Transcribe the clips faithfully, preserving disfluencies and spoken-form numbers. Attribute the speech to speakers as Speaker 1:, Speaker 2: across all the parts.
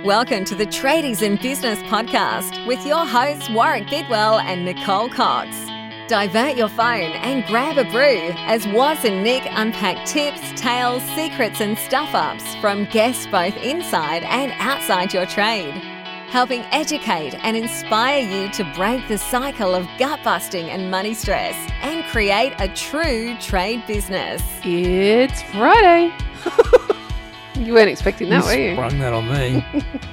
Speaker 1: Welcome to the Tradies in Business podcast with your hosts Warwick Bidwell and Nicole Cox. Divert your phone and grab a brew as Waz and Nick unpack tips, tales, secrets and stuff-ups from guests both inside and outside your trade, helping educate and inspire you to break the cycle of gut-busting and money stress and create a true trade business.
Speaker 2: It's Friday. You weren't expecting that,
Speaker 3: you
Speaker 2: were you?
Speaker 3: Sprung that on me.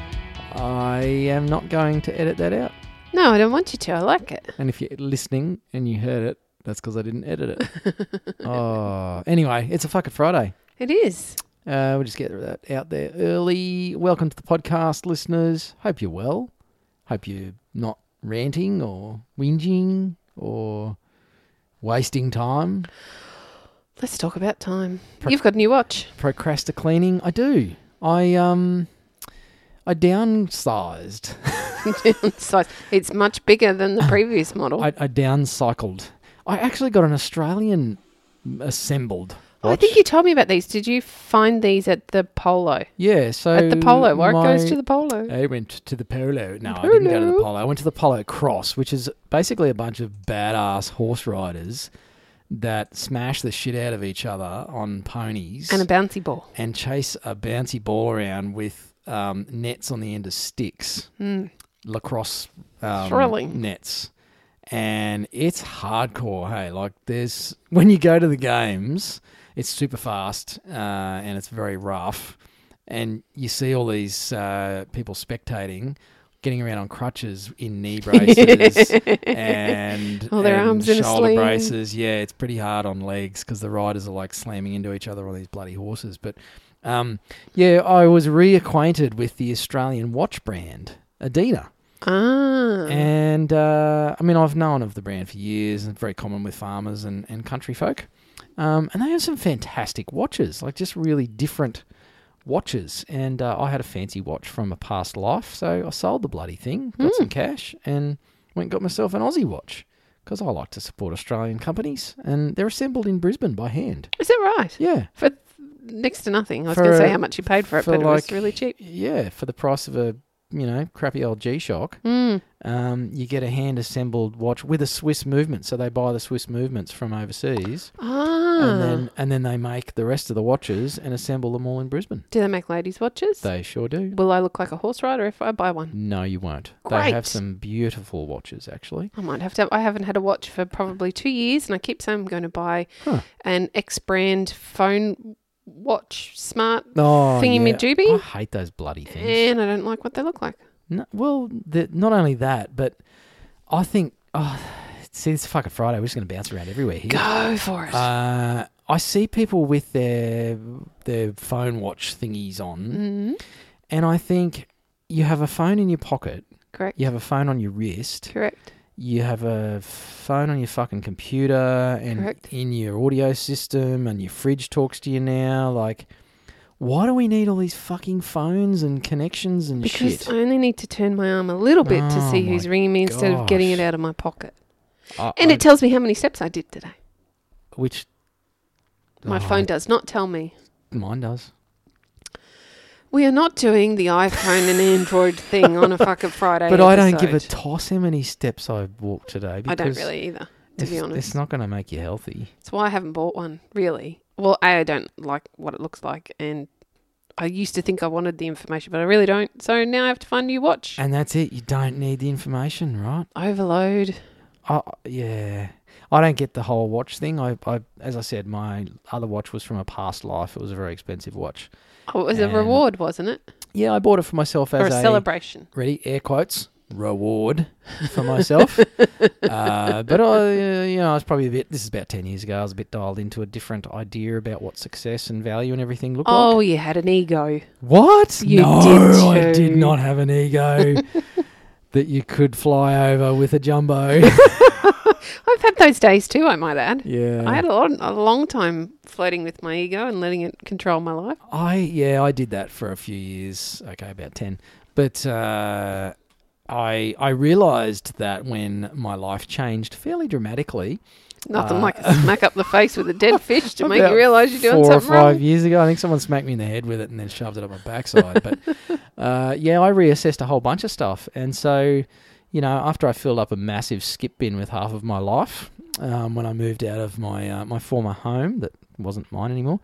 Speaker 3: I am not going to edit that out.
Speaker 2: No, I don't want you to. I like it.
Speaker 3: And if you're listening and you heard it, that's because I didn't edit it. Oh, anyway, it's a fucking Friday.
Speaker 2: It is.
Speaker 3: Uh, we'll just get that out there early. Welcome to the podcast, listeners. Hope you're well. Hope you're not ranting or whinging or wasting time.
Speaker 2: Let's talk about time.
Speaker 3: Pro-
Speaker 2: You've got a new watch.
Speaker 3: Procrastinating. I do. I um, I downsized.
Speaker 2: Size. It's much bigger than the previous model.
Speaker 3: I, I downcycled. I actually got an Australian assembled watch.
Speaker 2: I think you told me about these. Did you find these at the Polo?
Speaker 3: Yeah, so
Speaker 2: At the Polo. Warwick
Speaker 3: my-
Speaker 2: goes to the Polo.
Speaker 3: I went to the Polo. No, I didn't go to the
Speaker 2: Polo.
Speaker 3: Polo. I went to the Polo Cross, which is basically a bunch of badass horse riders that smash the shit out of each other on ponies
Speaker 2: And a bouncy ball.
Speaker 3: and chase a bouncy ball around with um, nets on the end of sticks,
Speaker 2: Mm.
Speaker 3: lacrosse um,
Speaker 2: Thrilling.
Speaker 3: nets. And it's hardcore, hey. Like, there's... When you go to the games, it's super fast uh, and it's very rough. And you see all these uh, people spectating, getting around on crutches in knee braces and,
Speaker 2: All their
Speaker 3: and
Speaker 2: arms in a
Speaker 3: shoulder
Speaker 2: sling.
Speaker 3: braces. Yeah, it's pretty hard on legs because the riders are like slamming into each other on these bloody horses. But um, yeah, I was reacquainted with the Australian watch brand, Adina.
Speaker 2: Ah.
Speaker 3: And uh, I mean, I've known of the brand for years, and very common with farmers and, and country folk. Um, and they have some fantastic watches, like just really different watches. And uh, I had a fancy watch from a past life, so I sold the bloody thing, got
Speaker 2: Mm.
Speaker 3: some cash, and went and got myself an Aussie watch because I like to support Australian companies, and they're assembled in Brisbane by hand.
Speaker 2: Is that right?
Speaker 3: Yeah,
Speaker 2: For th- next to nothing. I was
Speaker 3: For,
Speaker 2: going to say
Speaker 3: uh,
Speaker 2: how much you paid for it,
Speaker 3: for
Speaker 2: but it was
Speaker 3: like-
Speaker 2: really cheap.
Speaker 3: yeah, for the price of a you know crappy old G-Shock.
Speaker 2: Mm.
Speaker 3: Um, you get a hand-assembled watch with a Swiss movement, so they buy the Swiss movements from overseas,
Speaker 2: Ah.
Speaker 3: and then and then they make the rest of the watches and assemble them all in Brisbane.
Speaker 2: Do they make ladies' watches?
Speaker 3: They sure do.
Speaker 2: Will I look like a horse rider if I buy one?
Speaker 3: No, you won't. They
Speaker 2: Great.
Speaker 3: have some beautiful watches, actually.
Speaker 2: I might have to. I haven't had a watch for probably two years, and I keep saying I'm going to buy
Speaker 3: Huh.
Speaker 2: an X-brand phone watch, smart,
Speaker 3: Oh,
Speaker 2: Thingy-majooby?
Speaker 3: I hate those bloody things.
Speaker 2: and I don't like what they look like.
Speaker 3: No, well, the, not only that, but I think... Oh, see, it's fucking Friday. We're just going to bounce around everywhere here.
Speaker 2: Go for it.
Speaker 3: Uh, I see people with their their phone watch thingies on,
Speaker 2: mm-hmm.
Speaker 3: and I think you have a phone in your pocket,
Speaker 2: Correct.
Speaker 3: you have a phone on your wrist,
Speaker 2: Correct.
Speaker 3: you have a phone on your fucking computer and
Speaker 2: Correct.
Speaker 3: in your audio system, and your fridge talks to you now. Like, why do we need all these fucking phones and connections and
Speaker 2: Because
Speaker 3: shit?
Speaker 2: I only need to turn my arm a little bit to
Speaker 3: Oh
Speaker 2: see
Speaker 3: my
Speaker 2: who's ringing me instead of getting it
Speaker 3: gosh.
Speaker 2: out of my pocket.
Speaker 3: I-
Speaker 2: And
Speaker 3: I-
Speaker 2: it tells me how many steps I did today.
Speaker 3: which
Speaker 2: My
Speaker 3: oh,
Speaker 2: phone does not tell me.
Speaker 3: Mine does.
Speaker 2: We are not doing the iPhone and Android thing on a fucking Friday
Speaker 3: But I don't give a
Speaker 2: episode.
Speaker 3: toss how many steps I walked today.
Speaker 2: I don't
Speaker 3: because
Speaker 2: really either, to
Speaker 3: it's,
Speaker 2: be honest.
Speaker 3: It's not going to make you healthy.
Speaker 2: That's why I haven't bought one, really. Well, A, I don't like what it looks like, and I used to think I wanted the information, but I really don't. So now I have to find a new watch.
Speaker 3: And that's it. You don't need the information, right?
Speaker 2: Overload.
Speaker 3: Oh, yeah. I don't get the whole watch thing. I, I, as I said, my other watch was from a past life. It was a very expensive watch.
Speaker 2: Oh, it was a
Speaker 3: And-
Speaker 2: reward, wasn't it?
Speaker 3: Yeah, I bought it for myself
Speaker 2: Or
Speaker 3: as
Speaker 2: a
Speaker 3: a,
Speaker 2: celebration.
Speaker 3: ready air quotes reward for myself. uh, but I, uh, you know, I was probably a bit. This is about ten years ago. I was a bit dialed into a different idea about what success and value and everything looked
Speaker 2: Oh,
Speaker 3: like.
Speaker 2: you had an ego.
Speaker 3: What?
Speaker 2: You
Speaker 3: no,
Speaker 2: did
Speaker 3: I
Speaker 2: too.
Speaker 3: did not have an ego that you could fly over with a jumbo.
Speaker 2: I've had those days too, I might add.
Speaker 3: Yeah,
Speaker 2: I had a, lot, a long time flirting with my ego and letting it control my life.
Speaker 3: I yeah, I did that for a few years. Okay, about ten. But uh, I I realised that when my life changed fairly dramatically.
Speaker 2: Nothing
Speaker 3: Uh,
Speaker 2: like a smack up the face with a dead fish to make
Speaker 3: about
Speaker 2: you realise you're doing
Speaker 3: four or
Speaker 2: something
Speaker 3: five
Speaker 2: wrong.
Speaker 3: years ago, I think someone smacked me in the head with it and then shoved it up my backside. But uh, yeah, I reassessed a whole bunch of stuff. And so, you know, after I filled up a massive skip bin with half of my life, um, when I moved out of my uh, my former home that wasn't mine anymore,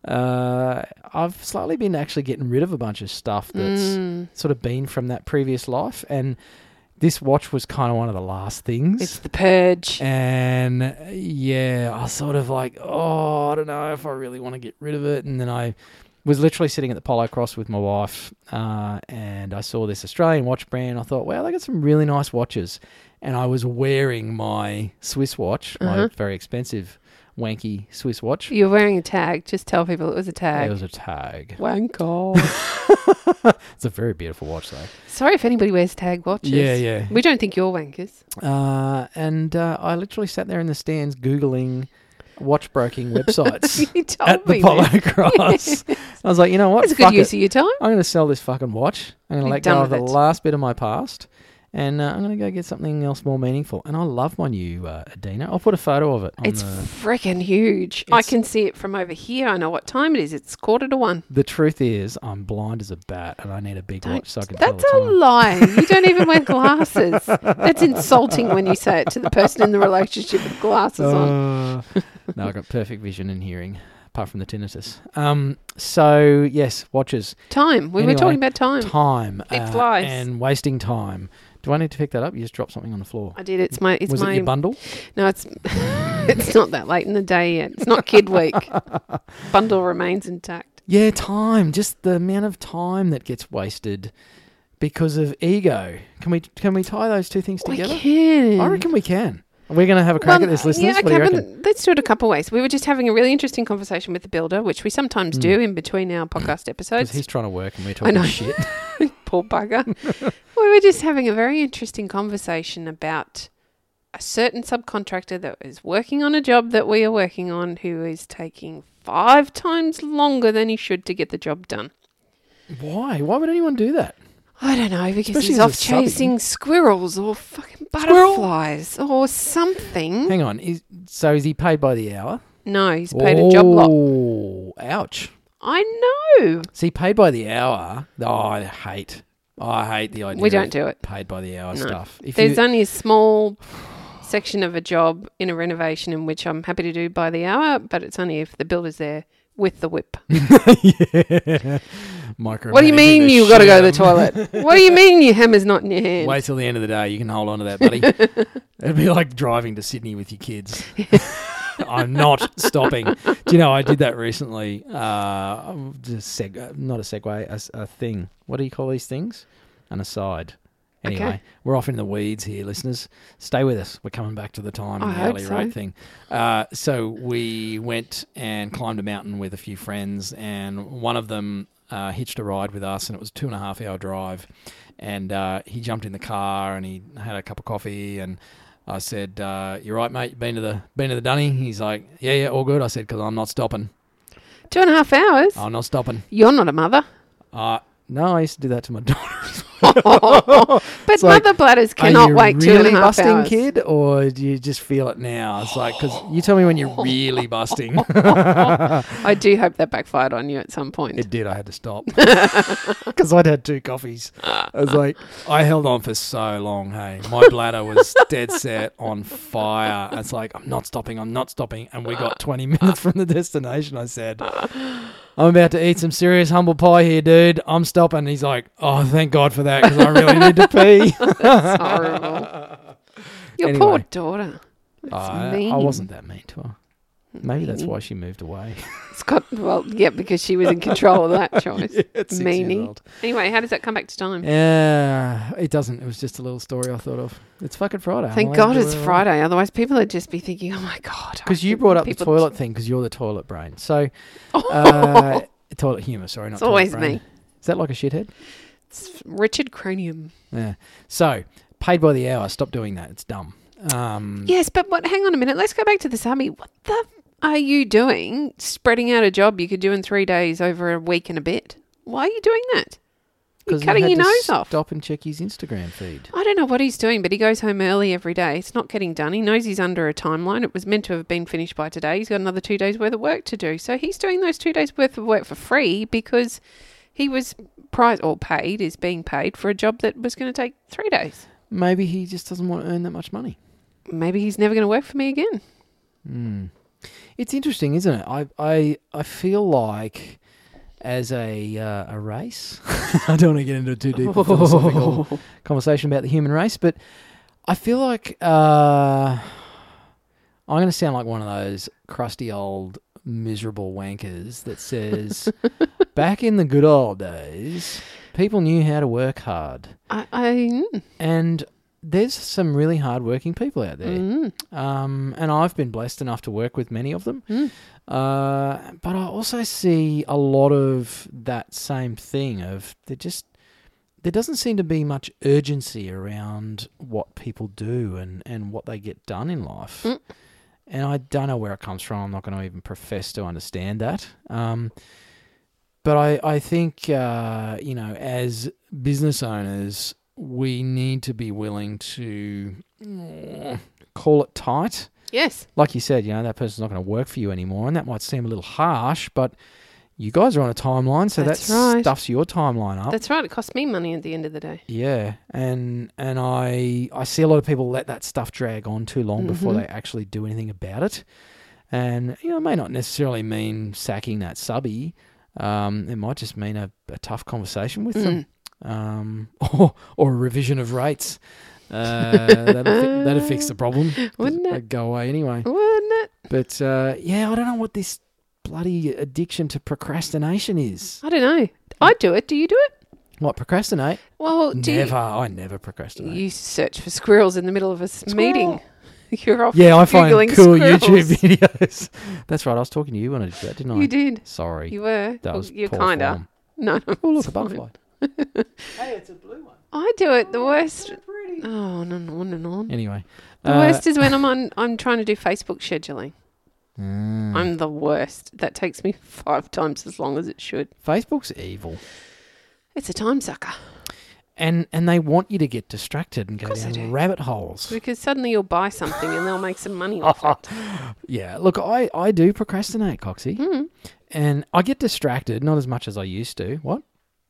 Speaker 3: uh, I've slowly been actually getting rid of a bunch of stuff that's
Speaker 2: Mm.
Speaker 3: sort of been from that previous life. And this watch was kind of one of the last things.
Speaker 2: It's the purge.
Speaker 3: And uh, yeah, I was sort of like, oh, I don't know if I really want to get rid of it. And then I was literally sitting at the Polo Cross with my wife, uh, and I saw this Australian watch brand. I thought, wow, they got some really nice watches. And I was wearing my Swiss watch, my
Speaker 2: Uh-huh.
Speaker 3: very expensive, wanky Swiss watch.
Speaker 2: You're wearing a tag. Just tell people it was a
Speaker 3: It
Speaker 2: tag.
Speaker 3: was a tag.
Speaker 2: Wanko.
Speaker 3: It's a very beautiful watch, though.
Speaker 2: Sorry if anybody wears tag watches.
Speaker 3: Yeah, yeah.
Speaker 2: We don't think you're wankers.
Speaker 3: Uh, and uh, I literally sat there in the stands Googling watch broking websites
Speaker 2: You told
Speaker 3: at the
Speaker 2: me
Speaker 3: Polo
Speaker 2: this.
Speaker 3: Cross. I was like, you know what?
Speaker 2: That's a good
Speaker 3: Fuck
Speaker 2: use
Speaker 3: it.
Speaker 2: of your time.
Speaker 3: I'm going to sell this fucking watch. I'm going to
Speaker 2: Be
Speaker 3: let
Speaker 2: done
Speaker 3: go of
Speaker 2: with
Speaker 3: the
Speaker 2: it.
Speaker 3: last bit of my past, and uh, I'm going to go get something else more meaningful. And I love my new uh, Adina. I'll put a photo of it. On
Speaker 2: It's
Speaker 3: the,
Speaker 2: freaking huge. I
Speaker 3: It's-
Speaker 2: can see it from over here. I know what time it is. It's quarter to one.
Speaker 3: the truth is, I'm blind as a bat, and I need a big
Speaker 2: Don't-
Speaker 3: watch so I can
Speaker 2: That's
Speaker 3: tell
Speaker 2: a
Speaker 3: the time.
Speaker 2: lie. You don't even wear glasses. That's insulting when you say it to the person in the relationship with glasses on.
Speaker 3: Uh, no, I've got perfect vision and hearing, apart from the tinnitus. Um, so, yes, watches.
Speaker 2: Time. We
Speaker 3: Anyway,
Speaker 2: were talking about time.
Speaker 3: Time.
Speaker 2: It
Speaker 3: uh,
Speaker 2: flies.
Speaker 3: And wasting time. Do I need to pick that up? You just dropped something on the floor.
Speaker 2: I did. It's my. It's
Speaker 3: Was
Speaker 2: my.
Speaker 3: it your bundle?
Speaker 2: No, it's. It's not that late in the day yet. It's not kid week. Bundle remains intact.
Speaker 3: Yeah, time. Just the amount of time that gets wasted because of ego. Can we can we tie those two things together?
Speaker 2: We can.
Speaker 3: I reckon we can. We're going to have a crack
Speaker 2: Well,
Speaker 3: at this, listeners.
Speaker 2: Yeah,
Speaker 3: What do
Speaker 2: okay,
Speaker 3: you
Speaker 2: but
Speaker 3: reckon?
Speaker 2: let's do it a couple of ways. We were just having a really interesting conversation with the builder, which we sometimes
Speaker 3: Mm.
Speaker 2: do in between our podcast
Speaker 3: Because
Speaker 2: episodes.
Speaker 3: he's trying to work and we're
Speaker 2: I
Speaker 3: talking
Speaker 2: know.
Speaker 3: shit.
Speaker 2: Poor bugger. We were just having a very interesting conversation about a certain subcontractor that is working on a job that we are working on who is taking five times longer than he should to get the job done.
Speaker 3: Why? Why would anyone do that?
Speaker 2: I don't know, because
Speaker 3: Especially
Speaker 2: he's
Speaker 3: as a
Speaker 2: off
Speaker 3: subby.
Speaker 2: chasing squirrels or fucking
Speaker 3: Squirrel?
Speaker 2: butterflies or something.
Speaker 3: Hang on. Is, so is he paid by the hour?
Speaker 2: No, he's paid a job lot.
Speaker 3: Oh, ouch.
Speaker 2: I know.
Speaker 3: See, paid by the hour. Oh, I hate. I hate the idea.
Speaker 2: We don't
Speaker 3: of
Speaker 2: do it.
Speaker 3: paid by the hour
Speaker 2: No.
Speaker 3: stuff. If
Speaker 2: There's
Speaker 3: you,
Speaker 2: only a small section of a job in a renovation in which I'm happy to do by the hour, but it's only if the builder's there with the whip.
Speaker 3: yeah. Micromanaging
Speaker 2: What do you mean
Speaker 3: the
Speaker 2: you got to
Speaker 3: shit
Speaker 2: go to
Speaker 3: out
Speaker 2: the
Speaker 3: of them.
Speaker 2: toilet? What do you mean your hammer's not in your hand?
Speaker 3: Wait till the end of the day. You can hold on to that, buddy. It'd be like driving to Sydney with your kids. I'm not stopping. Do you know, I did that recently. Uh, just seg- not a segue, a, s- a thing. What do you call these things? An aside. Anyway,
Speaker 2: Okay.
Speaker 3: we're off in the weeds here, listeners. Stay with us. We're coming back to the time
Speaker 2: I
Speaker 3: and the
Speaker 2: hope
Speaker 3: hourly
Speaker 2: so.
Speaker 3: rate thing. Uh, so we went and climbed a mountain with a few friends, and one of them uh, hitched a ride with us, and it was a two and a half hour drive. And uh, he jumped in the car and he had a cup of coffee, and I said, uh, "You right, mate? Been to the been to the Dunny?" He's like, "Yeah, yeah, all good." I said, "Because I'm not stopping.
Speaker 2: Two and a half hours?
Speaker 3: I'm not stopping."
Speaker 2: You're not a mother.
Speaker 3: Uh, no, I used to do that to my daughter.
Speaker 2: But
Speaker 3: It's like,
Speaker 2: mother bladders
Speaker 3: Are
Speaker 2: cannot
Speaker 3: you
Speaker 2: wait two
Speaker 3: really
Speaker 2: and a half
Speaker 3: busting,
Speaker 2: hours.
Speaker 3: kid, or do you just feel it now? It's like, because you tell me when you're really busting.
Speaker 2: I do hope that backfired on you at some point.
Speaker 3: It did. I had to stop because I'd had two coffees. I was like, I held on for so long. Hey, my bladder was dead set on fire. It's like, I'm not stopping. I'm not stopping. And we got twenty minutes from the destination. I said, I'm about to eat some serious humble pie here, dude. I'm stopping. He's like, oh, thank God for that because I really need to pee.
Speaker 2: That's horrible. Your
Speaker 3: Anyway.
Speaker 2: poor daughter. That's
Speaker 3: I,
Speaker 2: mean.
Speaker 3: I wasn't that mean to her. Maybe that's why she moved away.
Speaker 2: Scott, well, yeah, because she was in control of that choice.
Speaker 3: Yeah, at six years
Speaker 2: Meanie.
Speaker 3: old.
Speaker 2: Anyway, how does that come back to time?
Speaker 3: Yeah, it doesn't. It was just a little story I thought of. It's fucking Friday.
Speaker 2: Thank God it's Friday. Otherwise, people would just be thinking, oh my God.
Speaker 3: Because
Speaker 2: I
Speaker 3: you
Speaker 2: think
Speaker 3: brought up the
Speaker 2: people-
Speaker 3: toilet thing because you're the toilet brain. So, uh, toilet humour, sorry, not
Speaker 2: It's
Speaker 3: toilet
Speaker 2: always
Speaker 3: brain.
Speaker 2: me.
Speaker 3: Is that like a shithead?
Speaker 2: It's Richard Cranium.
Speaker 3: Yeah. So, paid by the hour. Stop doing that. It's dumb. Um,
Speaker 2: Yes, but what? Hang on a minute. Let's go back to this army. What the f- are you doing? Spreading out a job you could do in three days over a week and a bit. Why are you doing that? You're
Speaker 3: 'cause he
Speaker 2: cutting
Speaker 3: had
Speaker 2: your
Speaker 3: to
Speaker 2: nose off.
Speaker 3: Stop and check his Instagram feed.
Speaker 2: I don't know what he's doing, but he goes home early every day. It's not getting done. He knows he's under a timeline. It was meant to have been finished by today. He's got another two days worth of work to do. So he's doing those two days worth of work for free because He was prize or paid, is being paid for a job that was going to take three days.
Speaker 3: Maybe he just doesn't want to earn that much money.
Speaker 2: Maybe he's never going to work for me again.
Speaker 3: Mm. It's interesting, isn't it? I I I feel like as a uh, a race, I don't want to get into a too deep a philosophical conversation about the human race, but I feel like uh, I'm going to sound like one of those crusty old miserable wankers that says, back in the good old days, people knew how to work hard.
Speaker 2: I, I mm,
Speaker 3: And there's some really hard-working people out there.
Speaker 2: mm,
Speaker 3: Um, and I've been blessed enough to work with many of them.
Speaker 2: mm.
Speaker 3: Uh, but I also see a lot of that same thing of there just there doesn't seem to be much urgency around what people do and, and what they get done in life.
Speaker 2: Mm.
Speaker 3: And I don't know where it comes from. I'm not going to even profess to understand that. Um, but I, I think, uh, you know, as business owners, we need to be willing to mm, call it tight.
Speaker 2: Yes.
Speaker 3: Like you said, you know, that person's not going to work for you anymore, and that might seem a little harsh, but you guys are on a timeline, so
Speaker 2: That's
Speaker 3: that
Speaker 2: right.
Speaker 3: stuffs your timeline up.
Speaker 2: That's right. It cost me money at the end of the day.
Speaker 3: Yeah, and and I I see a lot of people let that stuff drag on too long before
Speaker 2: Mhm.
Speaker 3: they actually do anything about it, and you know, it may not necessarily mean sacking that subby. Um, it might just mean a, a tough conversation with them, um, or or a revision of rates. Uh, that'd, fi- that'd fix the problem.
Speaker 2: Wouldn't it?
Speaker 3: They'd go away anyway.
Speaker 2: Wouldn't it?
Speaker 3: But uh, yeah, I don't know what this bloody addiction to procrastination is.
Speaker 2: I don't know. I do it. Do you do it?
Speaker 3: What, procrastinate?
Speaker 2: Well, do
Speaker 3: Never. I never
Speaker 2: you,
Speaker 3: procrastinate.
Speaker 2: you search for squirrels in the middle of a s- meeting. You're off
Speaker 3: Yeah, I find
Speaker 2: Googling
Speaker 3: cool
Speaker 2: squirrels.
Speaker 3: YouTube videos. That's right. I was talking to you when I did that, didn't I?
Speaker 2: You did.
Speaker 3: Sorry.
Speaker 2: You were.
Speaker 3: that was
Speaker 2: you
Speaker 3: poor
Speaker 2: kind of.
Speaker 3: form.
Speaker 2: No, no.
Speaker 3: Oh, look,
Speaker 2: it's
Speaker 3: a
Speaker 2: fine.
Speaker 3: butterfly. Hey, it's a blue one.
Speaker 2: I do it. The worst.
Speaker 3: Pretty.
Speaker 2: Oh, no, no, no, no.
Speaker 3: Anyway.
Speaker 2: The
Speaker 3: uh,
Speaker 2: worst is when I'm on. I'm trying to do Facebook scheduling.
Speaker 3: mm,
Speaker 2: I'm the worst. That takes me five times as long as it should.
Speaker 3: Facebook's evil.
Speaker 2: It's a time sucker
Speaker 3: And and they want you to get distracted and go
Speaker 2: course they
Speaker 3: down
Speaker 2: do.
Speaker 3: rabbit holes.
Speaker 2: because suddenly you'll buy something and they'll make some money off it.
Speaker 3: Yeah, look, I, I do procrastinate, Coxie.
Speaker 2: Mm.
Speaker 3: And I get distracted, not as much as I used to. What?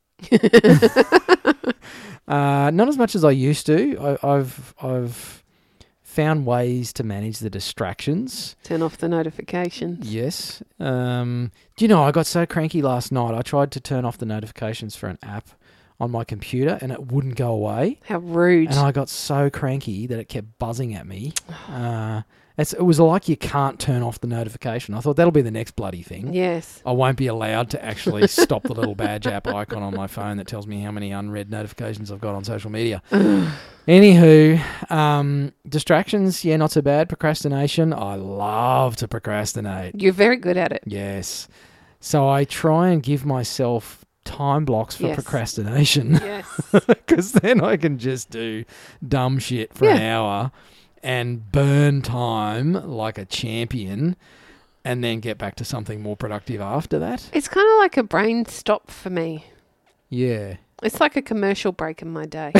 Speaker 3: uh, not as much as I used to. I, I've I've found ways to manage the distractions.
Speaker 2: Turn off the notifications.
Speaker 3: Yes. Um, do you know, I got so cranky last night. I tried to turn off the notifications for an app on my computer, and it wouldn't go away.
Speaker 2: How rude.
Speaker 3: And I got so cranky that it kept buzzing at me. Uh, it's, it was like you can't turn off the notification. I thought that'll be the next bloody thing.
Speaker 2: Yes.
Speaker 3: I won't be allowed to actually stop the little badge app icon on my phone that tells me how many unread notifications I've got on social media. Anywho, um, distractions, yeah, not so bad. Procrastination, I love to procrastinate.
Speaker 2: You're very good at it.
Speaker 3: Yes. So I try and give myself time blocks for
Speaker 2: Yes.
Speaker 3: procrastination
Speaker 2: Yes.
Speaker 3: because then I can just do dumb shit for an
Speaker 2: Yeah.
Speaker 3: hour and burn time like a champion and then get back to something more productive after that.
Speaker 2: It's kind of like a brain stop for me.
Speaker 3: Yeah.
Speaker 2: It's like a commercial break in my day.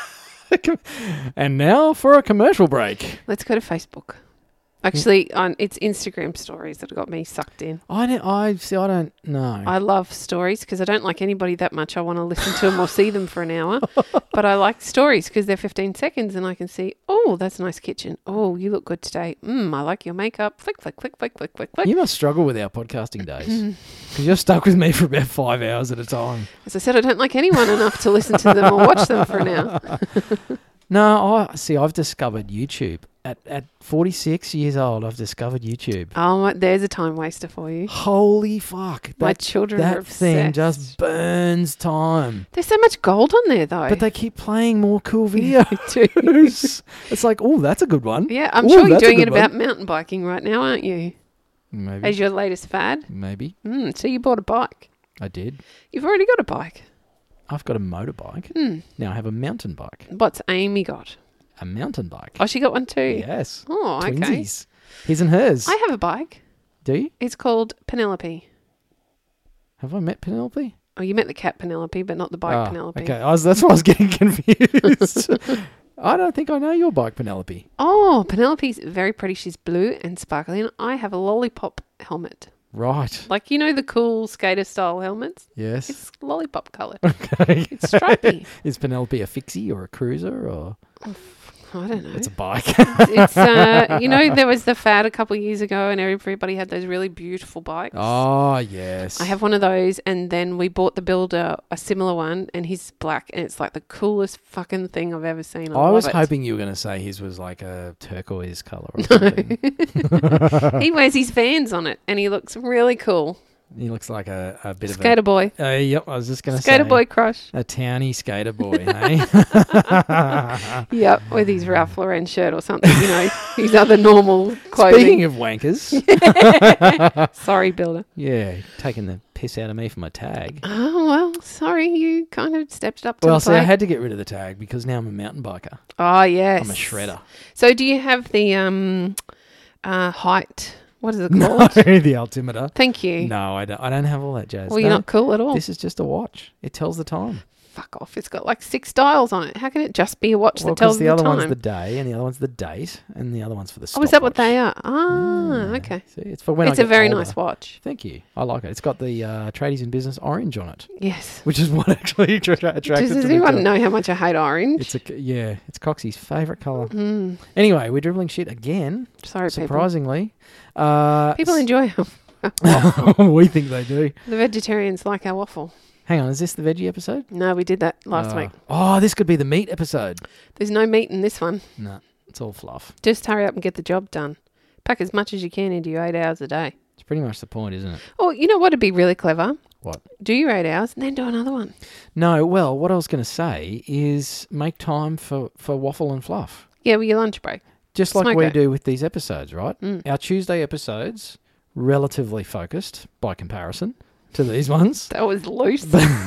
Speaker 3: And now for a commercial break.
Speaker 2: Let's go to Facebook. Actually, on it's Instagram stories that got me sucked in.
Speaker 3: I don't, I see. I don't know.
Speaker 2: I love stories because I don't like anybody that much. I want to listen to them or see them for an hour. But I like stories because they're fifteen seconds and I can see, oh, that's a nice kitchen. Oh, you look good today. Mm, I like your makeup. Flick, flick, flick, flick, flick, flick, flick.
Speaker 3: You must struggle with our podcasting days because you're stuck with me for about five hours at a time.
Speaker 2: As I said, I don't like anyone enough to listen to them or watch them for an hour.
Speaker 3: No, I see. I've discovered YouTube at at forty-six years old. I've discovered YouTube.
Speaker 2: Oh, my- there's a time waster for you.
Speaker 3: Holy fuck!
Speaker 2: My
Speaker 3: That,
Speaker 2: children are
Speaker 3: that thing
Speaker 2: obsessed.
Speaker 3: just burns time.
Speaker 2: There's so much gold on there, though.
Speaker 3: But they keep playing more cool
Speaker 2: Yeah,
Speaker 3: videos.
Speaker 2: they do.
Speaker 3: It's like, oh, that's a good one.
Speaker 2: Yeah, I'm
Speaker 3: Ooh,
Speaker 2: sure you're
Speaker 3: that's a
Speaker 2: doing it
Speaker 3: good
Speaker 2: about
Speaker 3: one.
Speaker 2: mountain biking right now, aren't you?
Speaker 3: Maybe.
Speaker 2: As your latest fad.
Speaker 3: Maybe
Speaker 2: Mm, so you bought a bike.
Speaker 3: I did.
Speaker 2: You've already got a bike.
Speaker 3: I've got a motorbike.
Speaker 2: Hmm.
Speaker 3: Now I have a mountain bike.
Speaker 2: What's Amy got?
Speaker 3: A mountain bike.
Speaker 2: Oh, she got one too.
Speaker 3: Yes.
Speaker 2: Oh, okay.
Speaker 3: Twinsies. His and hers.
Speaker 2: I have a bike.
Speaker 3: Do you?
Speaker 2: It's called Penelope.
Speaker 3: Have I met Penelope?
Speaker 2: Oh, you met the cat Penelope, but not the bike
Speaker 3: Ah,
Speaker 2: Penelope.
Speaker 3: Okay, I was, that's why I was getting confused. I don't think I know your bike, Penelope.
Speaker 2: Oh, Penelope's very pretty. She's blue and sparkly, and I have a lollipop helmet.
Speaker 3: Right.
Speaker 2: Like, you know the cool skater style helmets?
Speaker 3: Yes.
Speaker 2: It's lollipop coloured.
Speaker 3: Okay.
Speaker 2: It's stripy.
Speaker 3: Is Penelope a fixie or a cruiser or
Speaker 2: I don't know.
Speaker 3: it's a bike?
Speaker 2: It's uh, you know, there was the fad a couple of years ago, and everybody had those really beautiful bikes.
Speaker 3: Oh, yes.
Speaker 2: I have one of those, and then we bought the builder a similar one, and he's black, and it's like the coolest fucking thing I've ever seen. I,
Speaker 3: I was
Speaker 2: love it.
Speaker 3: hoping you were going to say his was like a turquoise colour or something.
Speaker 2: He wears his Vans on it, and he looks really cool.
Speaker 3: He looks like a, a bit
Speaker 2: Skater boy.
Speaker 3: of a... Uh, yep, I was just going to say.
Speaker 2: Skater boy crush.
Speaker 3: A towny skater boy, hey?
Speaker 2: Yep, with his Ralph Lauren shirt or something, you know, his other normal clothing.
Speaker 3: Speaking of wankers,
Speaker 2: Sorry, builder.
Speaker 3: yeah, taking the piss out of me for my tag.
Speaker 2: Oh, well, sorry, you kind of stepped up to
Speaker 3: Well,
Speaker 2: the
Speaker 3: see, I
Speaker 2: plate.
Speaker 3: had to get rid of the tag because now I'm a mountain biker.
Speaker 2: Oh, yes.
Speaker 3: I'm a shredder.
Speaker 2: So do you have the um, uh, height, what is it
Speaker 3: No,
Speaker 2: called?
Speaker 3: the altimeter.
Speaker 2: Thank you.
Speaker 3: No, I don't, I don't have all that jazz.
Speaker 2: Well, you're
Speaker 3: No,
Speaker 2: not cool at all.
Speaker 3: This is just a watch. It tells the time.
Speaker 2: Fuck off. It's got like six dials on it. How can it just be a watch
Speaker 3: Well,
Speaker 2: that tells
Speaker 3: because the,
Speaker 2: the
Speaker 3: other
Speaker 2: time?
Speaker 3: one's the day, and the other one's the date, and the other one's for the
Speaker 2: oh,
Speaker 3: stopwatch.
Speaker 2: is that what they are? Ah,
Speaker 3: Yeah.
Speaker 2: okay.
Speaker 3: See, it's for when
Speaker 2: It's
Speaker 3: I
Speaker 2: a
Speaker 3: get
Speaker 2: very
Speaker 3: older.
Speaker 2: nice watch.
Speaker 3: Thank you. I like it. It's got the uh, Tradies in Business orange on it,
Speaker 2: Yes.
Speaker 3: which is what actually attra- attracted
Speaker 2: Does
Speaker 3: to me.
Speaker 2: anyone
Speaker 3: to it.
Speaker 2: know how much I hate orange?
Speaker 3: It's a yeah. It's Coxie's favourite colour.
Speaker 2: Mm,
Speaker 3: Anyway, we're dribbling shit again.
Speaker 2: sorry,
Speaker 3: Surprisingly, uh,
Speaker 2: people. People enjoy our
Speaker 3: we think they do.
Speaker 2: The vegetarians like our waffle.
Speaker 3: Hang on, is this the veggie episode?
Speaker 2: No, we did that last
Speaker 3: Uh,
Speaker 2: week.
Speaker 3: Oh, this could be the meat episode.
Speaker 2: There's no meat in this one.
Speaker 3: No, it's all fluff.
Speaker 2: Just hurry up and get the job done. Pack as much as you can into your eight hours a day.
Speaker 3: It's pretty much the point, isn't it?
Speaker 2: Oh, you know what would be really clever?
Speaker 3: What?
Speaker 2: Do your eight hours and then do another one.
Speaker 3: No, well, what I was going to say is make time for, for waffle and fluff.
Speaker 2: Yeah, with your lunch break.
Speaker 3: Just like
Speaker 2: Smoke
Speaker 3: we
Speaker 2: it.
Speaker 3: do with these episodes, right?
Speaker 2: Mm.
Speaker 3: Our Tuesday episodes, relatively focused by comparison to these ones.
Speaker 2: That was loose.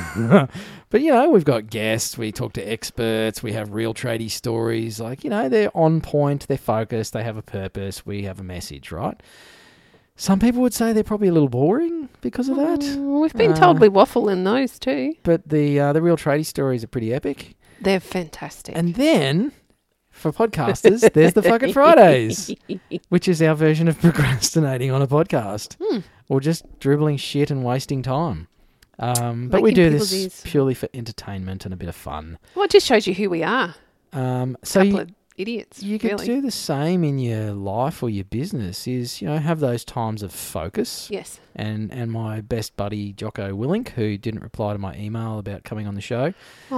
Speaker 3: But, you know, we've got guests, we talk to experts, we have real tradie stories. Like, you know, they're on point, they're focused, they have a purpose, we have a message, right? Some people would say they're probably a little boring because of that.
Speaker 2: Mm, We've been
Speaker 3: Uh,
Speaker 2: told we waffle in those too.
Speaker 3: But the uh, the real tradie stories are pretty epic.
Speaker 2: They're fantastic.
Speaker 3: And then, for podcasters, there's the fucking Fridays, which is our version of procrastinating on a podcast.
Speaker 2: Hmm.
Speaker 3: Or just dribbling shit and wasting time. Um, but we
Speaker 2: Making
Speaker 3: do
Speaker 2: people's
Speaker 3: this
Speaker 2: ears-
Speaker 3: purely for entertainment and a bit of fun.
Speaker 2: Well, it just shows you who we are.
Speaker 3: Um, so
Speaker 2: Couple
Speaker 3: you,
Speaker 2: of idiots,
Speaker 3: you could
Speaker 2: really.
Speaker 3: do the same in your life or your business is, you know, have those times of focus.
Speaker 2: Yes.
Speaker 3: And, and my best buddy, Jocko Willink, who didn't reply to my email about coming on the show.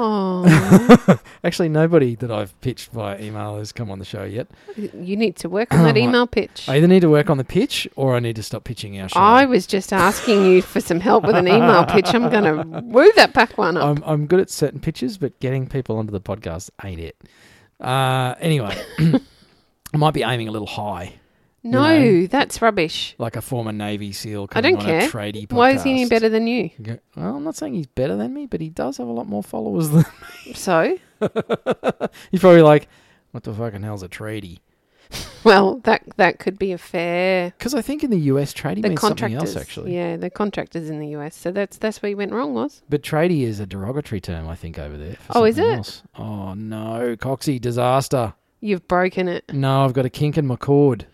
Speaker 2: Oh,
Speaker 3: Actually, nobody that I've pitched via email has come on the show yet.
Speaker 2: you need to work on that
Speaker 3: Right.
Speaker 2: email pitch.
Speaker 3: I either need to work on the pitch or I need to stop pitching our show.
Speaker 2: I was just asking you for some help with an email pitch. I'm going to woo that back one up.
Speaker 3: I'm I'm good at certain pitches, but getting people onto the podcast ain't it. Uh, anyway, I might be aiming a little high,
Speaker 2: no,
Speaker 3: know.
Speaker 2: that's rubbish.
Speaker 3: like a former Navy SEAL
Speaker 2: I
Speaker 3: coming
Speaker 2: don't
Speaker 3: on
Speaker 2: care.
Speaker 3: a tradie podcast.
Speaker 2: Why is he any better than you?
Speaker 3: Go- Well, I'm not saying he's better than me, but he does have a lot more followers than
Speaker 2: So,
Speaker 3: he's probably like, what the fucking hell's a tradie?
Speaker 2: well, that that could be a fair.
Speaker 3: Because I think in the U S, tradie
Speaker 2: The
Speaker 3: means something
Speaker 2: contractors,
Speaker 3: else, actually.
Speaker 2: yeah, the contractors in the U S. So that's that's where you went wrong, was.
Speaker 3: But tradie is a derogatory term, I think, over there. for
Speaker 2: Oh, is
Speaker 3: something
Speaker 2: it?
Speaker 3: else. Oh, no. Coxie, disaster.
Speaker 2: You've broken it.
Speaker 3: No, I've got a kink in my cord.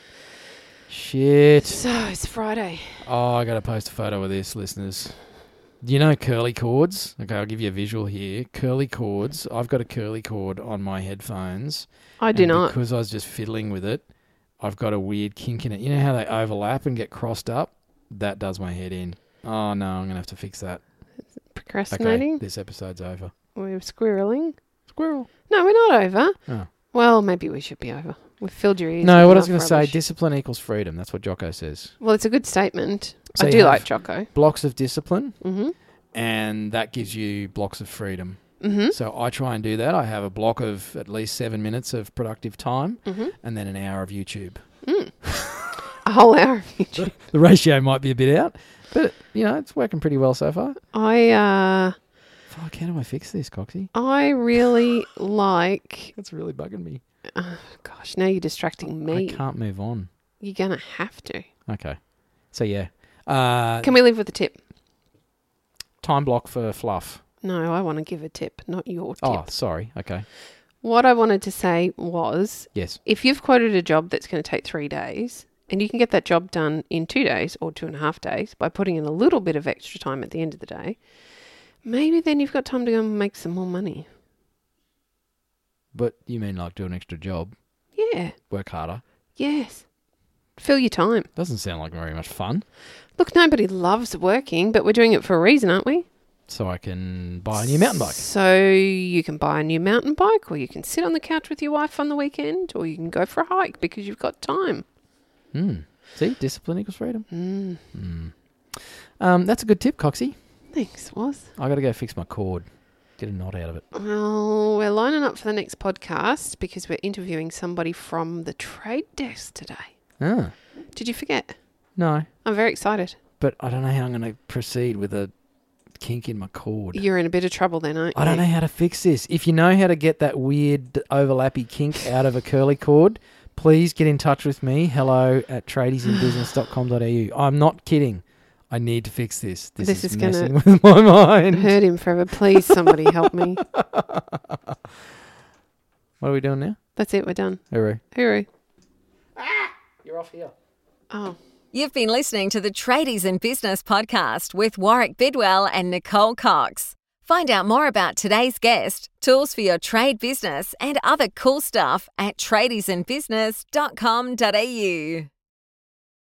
Speaker 3: Shit.
Speaker 2: So it's Friday.
Speaker 3: Oh, I got to post a photo of this, listeners. Do you know curly cords? Okay, I'll give you a visual here. Curly cords. I've got a curly cord on my headphones.
Speaker 2: I do
Speaker 3: and
Speaker 2: not.
Speaker 3: Because I was just fiddling with it, I've got a weird kink in it. You know how they overlap and get crossed up? That does my head in. Oh, no, I'm going to have to fix that. Okay,
Speaker 2: Procrastinating.
Speaker 3: this episode's over.
Speaker 2: We're squirreling.
Speaker 3: Squirrel.
Speaker 2: No, we're not over.
Speaker 3: Oh.
Speaker 2: Well, maybe we should be over. We've filled your ears.
Speaker 3: No,
Speaker 2: with
Speaker 3: what I was
Speaker 2: enough
Speaker 3: going to say,
Speaker 2: rubbish.
Speaker 3: discipline equals freedom. That's what Jocko says.
Speaker 2: Well, it's a good statement.
Speaker 3: So
Speaker 2: I
Speaker 3: you
Speaker 2: do
Speaker 3: have-
Speaker 2: like Jocko.
Speaker 3: Blocks of discipline,
Speaker 2: Mm-hmm.
Speaker 3: and that gives you blocks of freedom.
Speaker 2: Mm-hmm.
Speaker 3: So I try and do that. I have a block of at least seven minutes of productive time
Speaker 2: Mm-hmm.
Speaker 3: and then an hour of YouTube.
Speaker 2: Mm. A whole hour of YouTube.
Speaker 3: The ratio might be a bit out, but, you know, it's working pretty well so far.
Speaker 2: I uh,
Speaker 3: Fuck, how do I fix this, Coxie?
Speaker 2: I really like.
Speaker 3: It's really bugging me.
Speaker 2: Oh, gosh, now you're distracting me.
Speaker 3: I can't move on.
Speaker 2: You're gonna have to.
Speaker 3: Okay. So, yeah. Uh,
Speaker 2: Can we leave with a tip?
Speaker 3: time block for fluff.
Speaker 2: No, I want to give a tip, not your tip.
Speaker 3: Oh, sorry. Okay.
Speaker 2: What I wanted to say was,
Speaker 3: Yes.
Speaker 2: if you've quoted a job that's going to take three days and you can get that job done in two days or two and a half days by putting in a little bit of extra time at the end of the day, maybe then you've got time to go and make some more money.
Speaker 3: But you mean like do an extra job?
Speaker 2: Yeah.
Speaker 3: Work harder?
Speaker 2: Yes. Fill your time.
Speaker 3: Doesn't sound like very much fun.
Speaker 2: Look, nobody loves working, but we're doing it for a reason, aren't we?
Speaker 3: So I can buy a new mountain bike.
Speaker 2: So you can buy a new mountain bike, or you can sit on the couch with your wife on the weekend, or you can go for a hike because you've got time.
Speaker 3: Hmm. See, discipline equals freedom.
Speaker 2: Mm.
Speaker 3: Mm. Um, that's a good tip, Coxie.
Speaker 2: Thanks, Was.
Speaker 3: I got to go fix my cord. Get a knot out of it.
Speaker 2: Well, we're lining up for the next podcast because we're interviewing somebody from the trade desk today.
Speaker 3: Ah.
Speaker 2: Did you forget?
Speaker 3: No.
Speaker 2: I'm very excited.
Speaker 3: But I don't know how I'm going to proceed with a kink in my cord.
Speaker 2: You're in a bit of trouble then, aren't you?
Speaker 3: I don't know how to fix this. If you know how to get that weird overlappy kink out of a curly cord, please get in touch with me. Hello at tradies in business dot com dot a u. I'm not kidding. I need to fix this. This,
Speaker 2: This
Speaker 3: is,
Speaker 2: is
Speaker 3: messing
Speaker 2: gonna
Speaker 3: with my mind.
Speaker 2: Hurt him forever. Please, somebody help me.
Speaker 3: What are we doing now?
Speaker 2: That's it. We're done.
Speaker 3: Hooray.
Speaker 2: Hooray.
Speaker 3: You're off here.
Speaker 2: Oh.
Speaker 1: You've been listening to the Tradies in Business podcast with Warwick Bidwell and Nicole Cox. Find out more about today's guest, tools for your trade business, and other cool stuff at tradies in business dot com dot a u.